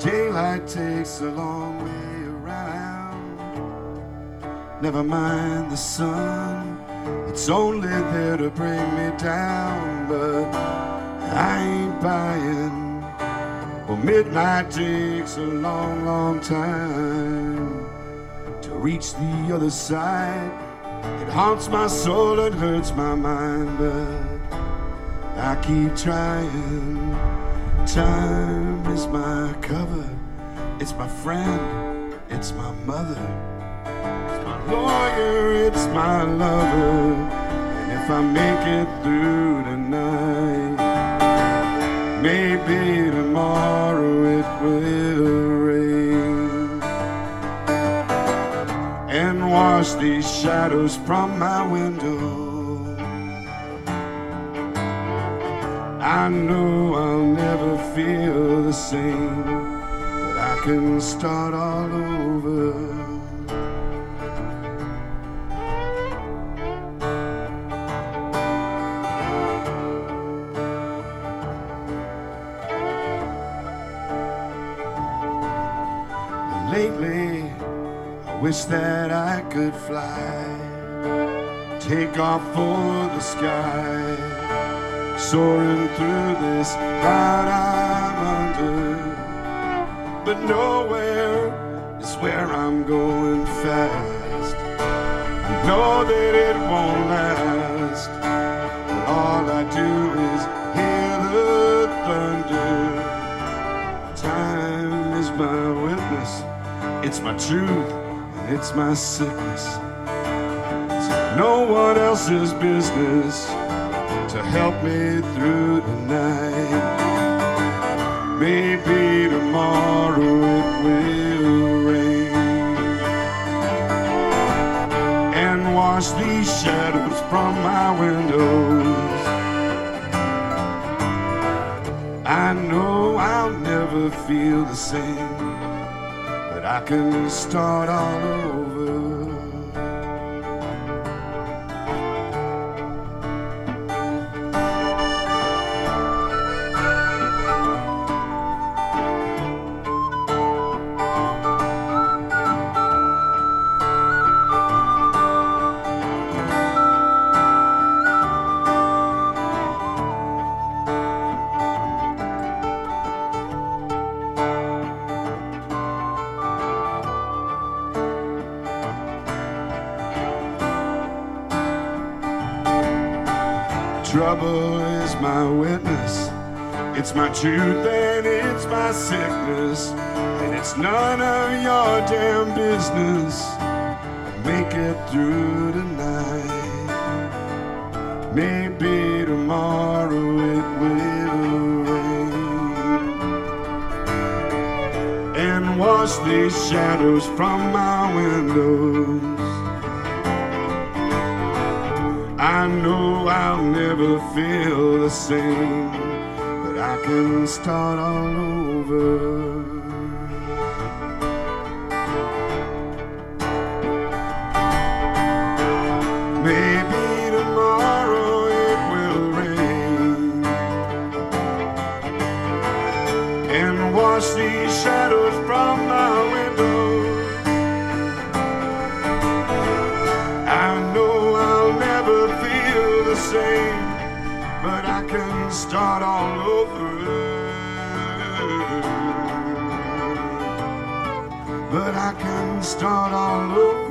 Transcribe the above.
Daylight takes a long way around. Never mind the sun, it's only there to bring me down. But I ain't buying. Well, midnight takes a long, long time to reach the other side. It haunts my soul and hurts my mind, but I keep trying. Time is my cover, it's my friend, it's my mother, it's my lawyer, it's my lover. And if I make it through tonight, maybe tomorrow it will rain and wash these shadows from my window. I know I'll never feel the same, but I can start all over. And lately, I wish that I could fly, take off for the sky, soaring through this cloud I'm under. But nowhere is where I'm going fast. I know that it won't last, but all I do is hear the thunder. Time is my witness, it's my truth, and it's my sickness. It's no one else's business to help me through the night. Maybe tomorrow it will rain and wash these shadows from my windows. I know I'll never feel the same, but I can start all over. Trouble is my witness, it's my truth and it's my sickness, and it's none of your damn business. Make it through tonight, maybe tomorrow it will rain and wash these shadows from my windows. I know I'll never feel the same, but I can start all over. Maybe tomorrow it will rain and wash these shadows from my window. I know I'll never feel the same, but I can start all over. But I can start all over.